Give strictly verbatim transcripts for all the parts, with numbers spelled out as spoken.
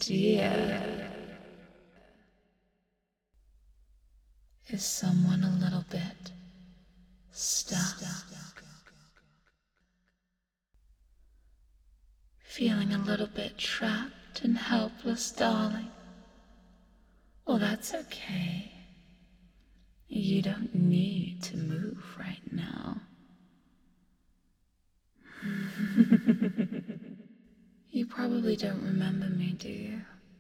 dear. Is someone a little bit stuck? Feeling a little bit trapped and helpless, darling? Well, that's okay. You don't need to move right now. You probably don't remember me, do you?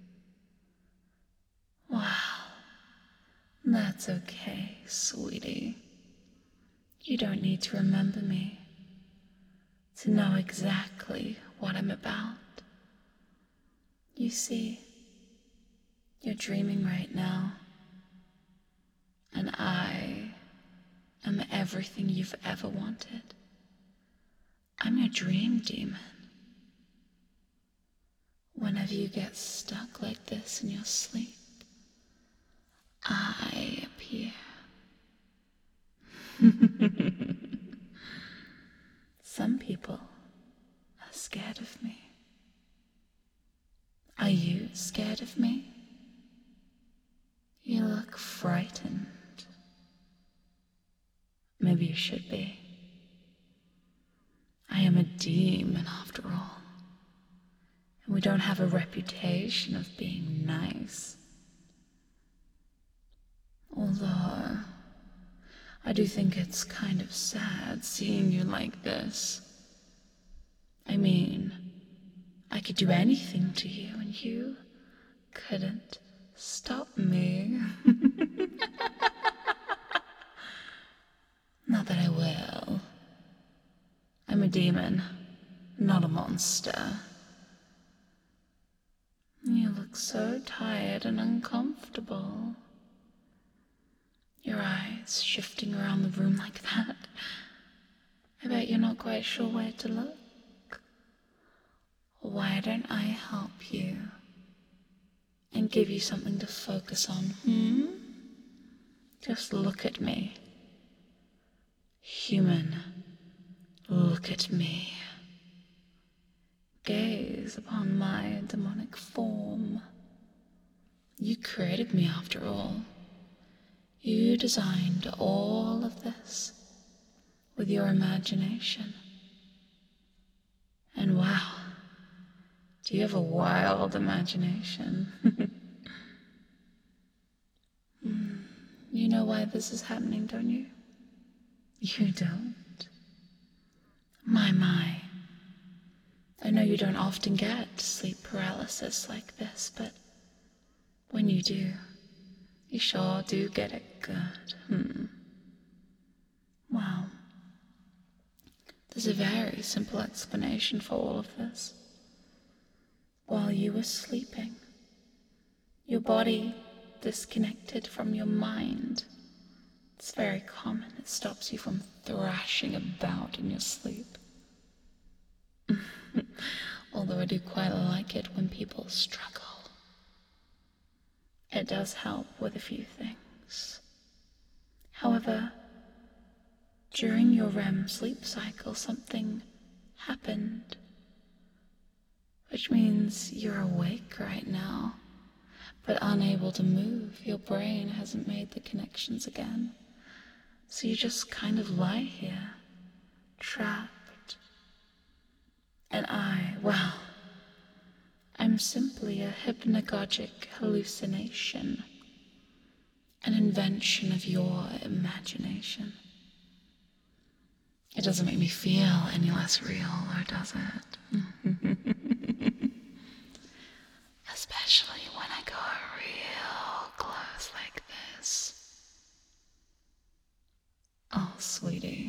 Wow, that's okay, sweetie. You don't need to remember me to know exactly what I'm about. You see, you're dreaming right now, and I am everything you've ever wanted. I'm your dream demon. Whenever you get stuck like this in your sleep, I appear. Some people are scared of me. Are you scared of me? You look frightened. Maybe you should be. I am a demon after all. And we don't have a reputation of being nice. Although, I do think it's kind of sad seeing you like this. I mean, I could do anything to you and you couldn't stop me. Not that I will. I'm a demon, not a monster. You look so tired and uncomfortable. Your eyes shifting around the room like that. I bet you're not quite sure where to look. Why don't I help you and give you something to focus on, hmm? Just look at me. Human, look at me. Gaze upon my demonic form. You created me after all. You designed all of this with your imagination. And wow, do you have a wild imagination? mm, you know why this is happening, don't you? You don't. My, my. I know you don't often get sleep paralysis like this, but when you do, you sure do get it good. Hmm. Well, there's a very simple explanation for all of this. While you were sleeping, your body disconnected from your mind. It's very common. It stops you from thrashing about in your sleep. Although I do quite like it when people struggle. It does help with a few things. However, during your R E M sleep cycle, something happened, which means you're awake right now, but unable to move. Your brain hasn't made the connections again. So you just kind of lie here, trapped. And I, well, I'm simply a hypnagogic hallucination, an invention of your imagination. It doesn't make me feel any less real, or does it? Especially when I go real close like this. Oh, sweetie.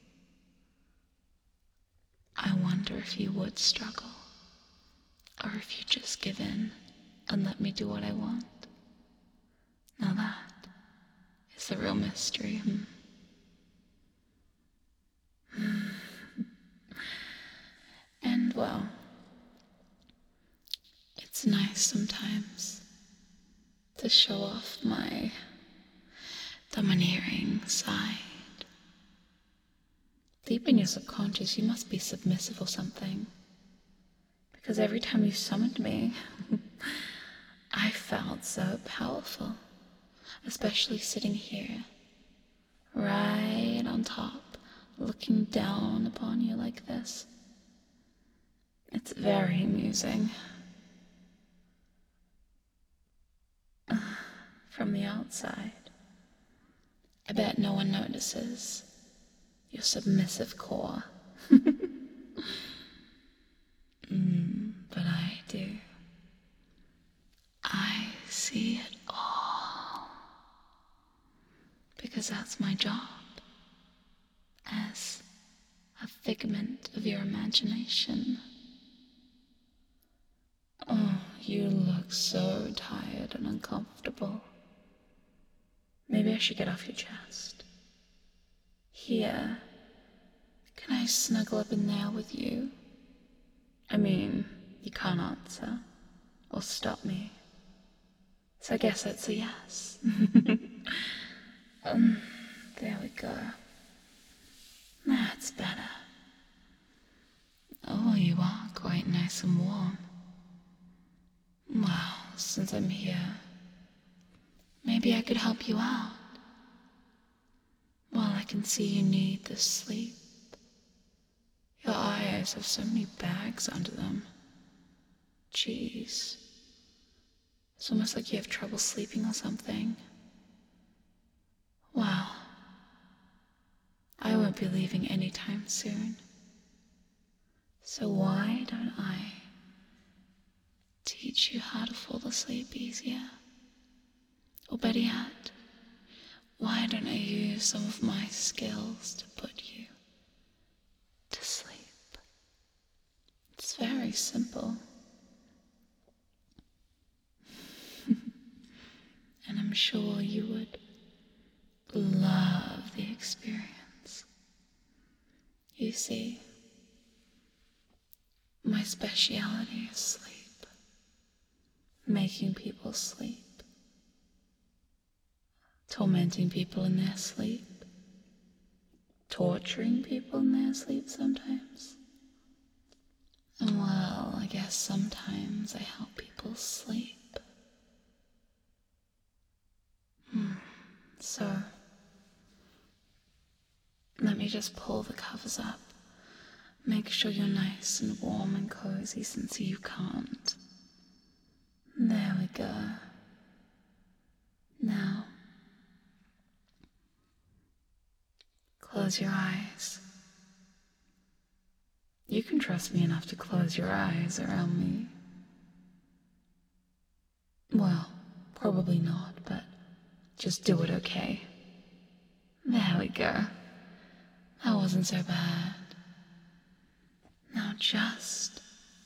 I wonder if you would struggle, or if you just give in and let me do what I want. Now that is the real mystery. Hmm? And well, it's nice sometimes to show off my domineering side. Deep in your subconscious, you must be submissive or something. Because every time you summoned me, I felt so powerful, especially sitting here, right on top, looking down upon you like this. It's very amusing. Uh, from the outside, I bet no one notices your submissive core. mm, but I do. I see it all. Because that's my job. As a figment of your imagination. Oh, you look so tired and uncomfortable. Maybe I should get off your chest. Here, can I snuggle up in there with you? I mean, you can't answer or stop me. So I guess that's a yes. um, there we go. That's better. Oh, you are quite nice and warm. Well, since I'm here, maybe I could help you out. Well, I can see you need this sleep. Your eyes have so many bags under them. Jeez. It's almost like you have trouble sleeping or something. Well, I won't be leaving anytime soon. So why don't I teach you how to fall asleep easier? Or better yet, why don't I use some of my skills to put you to sleep? It's very simple. And I'm sure you would love the experience. You see, my speciality is sleep. Making people sleep. Tormenting people in their sleep. Torturing people in their sleep sometimes. And well, I guess sometimes I help people sleep. Hmm. So, let me just pull the covers up. Make sure you're nice and warm and cozy since you can't. There we go. Now, close your eyes. You can trust me enough to close your eyes around me. Well, probably not, but just do it, okay? There we go. That wasn't so bad. Now just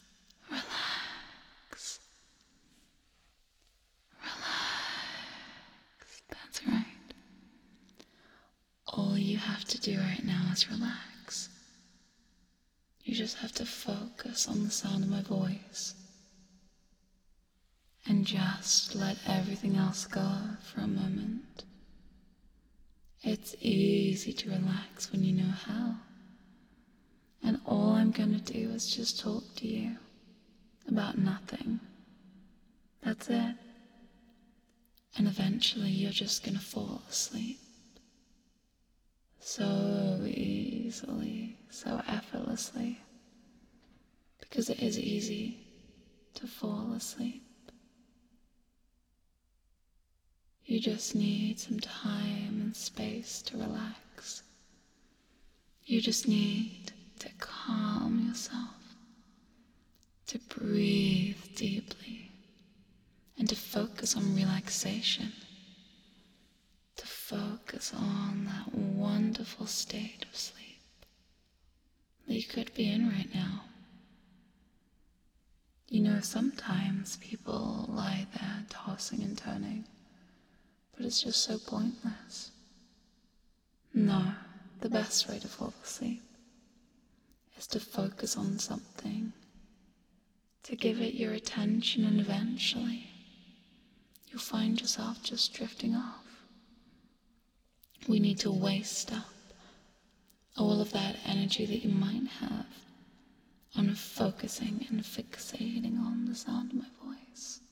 relax. Relax. That's right. All you have to do right now is relax. You just have to focus on the sound of my voice. And just let everything else go for a moment. It's easy to relax when you know how. And all I'm gonna do is just talk to you about nothing. That's it. And eventually you're just gonna fall asleep. So easily, so effortlessly. Because it is easy to fall asleep. You just need some time and space to relax. You just need to calm yourself, to breathe deeply, and to focus on relaxation, to focus on that wonderful state of sleep that you could be in right now. You know, sometimes people lie there tossing and turning, but it's just so pointless. No, the best way to fall asleep is to focus on something, to give it your attention, and eventually you'll find yourself just drifting off. We need to waste up all of that energy that you might have on focusing and fixating on the sound of my voice.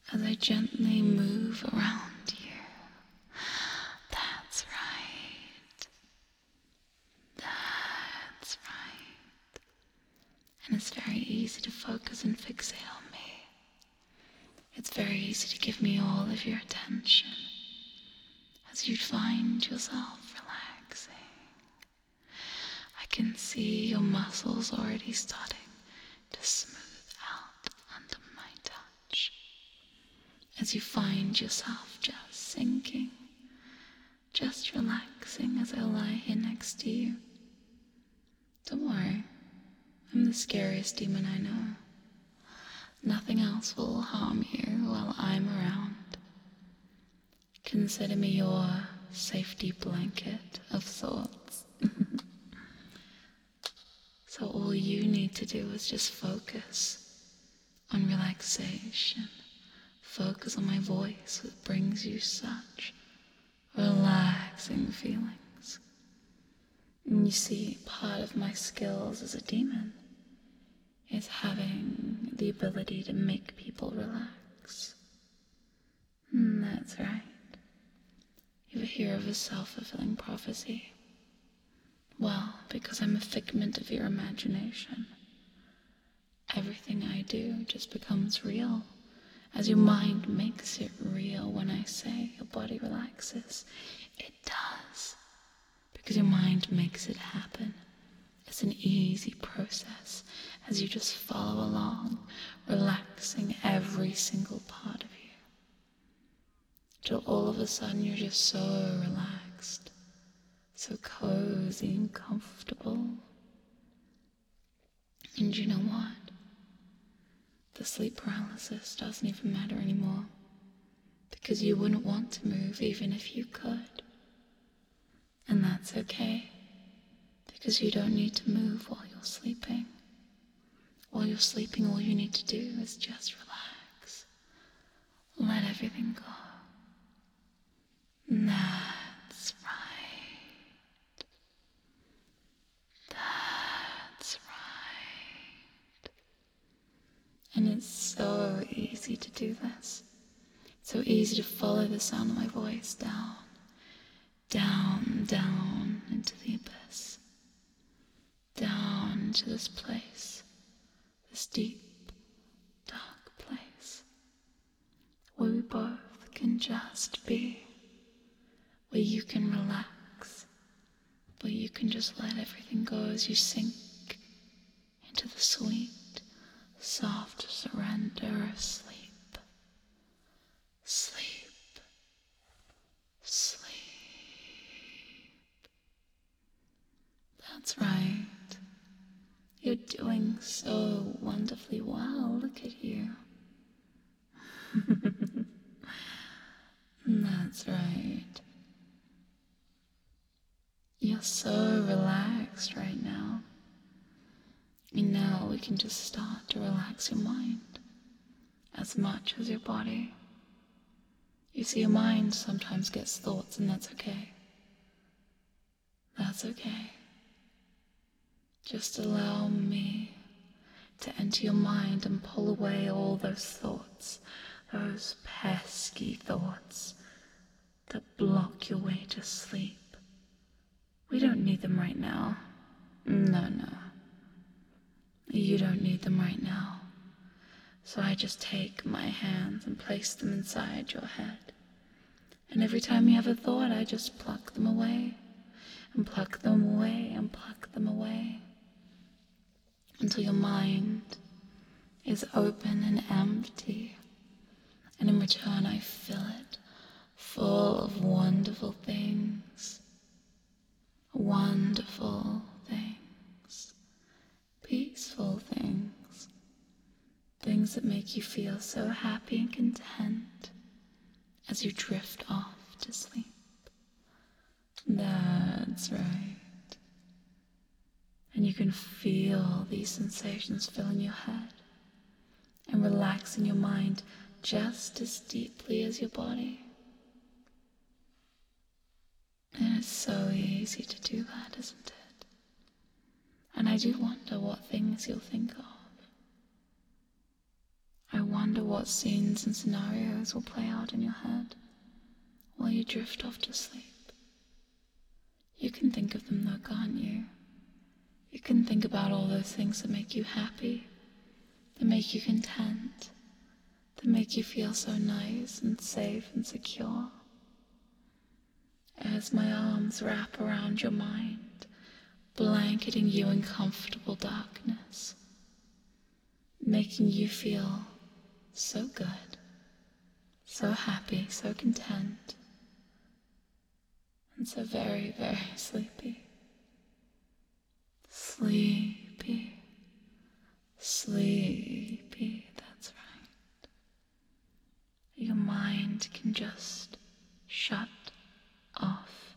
as I gently move around you. That's right. That's right. And it's very easy to focus and fixate on me. It's very easy to give me all of your attention as you find yourself relaxing. I can see your muscles already starting to smooth out under my touch as you find yourself just sinking, just relaxing as I lie here next to you. Don't worry, I'm the scariest demon I know. Nothing else will harm you while I'm around. Consider me your safety blanket of sorts. So all you need to do is just focus on relaxation. Focus on my voice, which brings you such relaxing feelings. And you see, part of my skills as a demon is having the ability to make people relax. And that's right. You ever hear of a self-fulfilling prophecy? Well, because I'm a figment of your imagination. Everything I do just becomes real, as your mind makes it real when I say your body relaxes. It does, because your mind makes it happen. It's an easy process as you just follow along, relaxing every single part of you. Till all of a sudden you're just so relaxed, so cozy and comfortable. And you know what? The sleep paralysis doesn't even matter anymore, because you wouldn't want to move even if you could. And that's okay, because you don't need to move while you're sleeping. While you're sleeping, all you need to do is just relax. Let everything go. That's right. That's right. And it's so easy to do this. It's so easy to follow the sound of my voice down, down, down into the abyss, down into this place, this deep, dark place, where we both can just be, where you can relax, where you can just let everything go as you sink into the sweet, soft surrender of sleep. Sleep. Sleep. That's right. You're doing so wonderfully well. Look at you. That's right. You're so relaxed right now. And now we can just start to relax your mind as much as your body. You see, your mind sometimes gets thoughts, and that's okay. That's okay. Just allow me to enter your mind and pull away all those thoughts, those pesky thoughts that block your way to sleep. We don't need them right now. No, no. You don't need them right now. So I just take my hands and place them inside your head. And every time you have a thought, I just pluck them away, and pluck them away, and pluck them away, until your mind is open and empty. And in return, I fill it full of wonderful things. Wonderful things. Peaceful things. Things that make you feel so happy and content as you drift off to sleep. That's right. And you can feel these sensations filling your head and relaxing your mind just as deeply as your body. And it's so easy to do that, isn't it? And I do wonder what things you'll think of. I wonder wonder what scenes and scenarios will play out in your head while you drift off to sleep. You can think of them though, can't you? You can think about all those things that make you happy, that make you content, that make you feel so nice and safe and secure. As my arms wrap around your mind, blanketing you in comfortable darkness, making you feel so good, so happy, so content, and so very, very sleepy. Sleepy, sleepy, that's right. Your mind can just shut off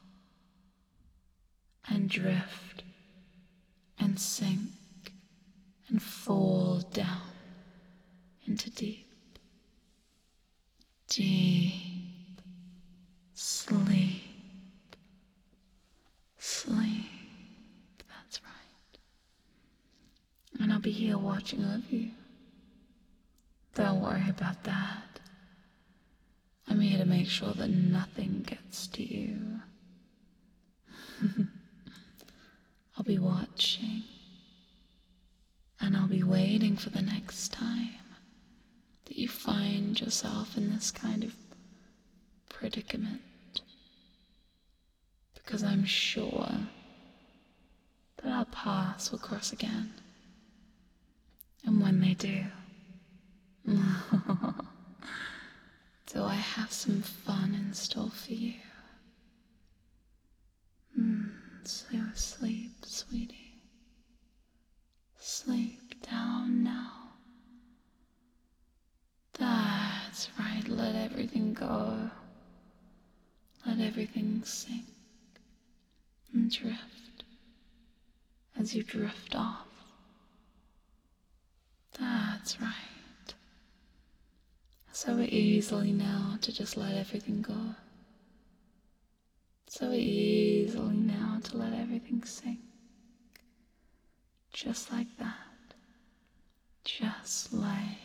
and drift and sink and fall down into deep, deep sleep, sleep, that's right. And I'll be here watching over you. Don't worry about that. I'm here to make sure that nothing gets to you. I'll be watching, and I'll be waiting for the next time that you find yourself in this kind of predicament, because I'm sure that our paths will cross again. And when they do, do I have some fun in store for you? Mm, so sleep, sweetie. Sleep down now. That's right, let everything go. Let everything sink and drift as you drift off. That's right. So easily now to just let everything go. So easily now to let everything sink. Just like that. Just like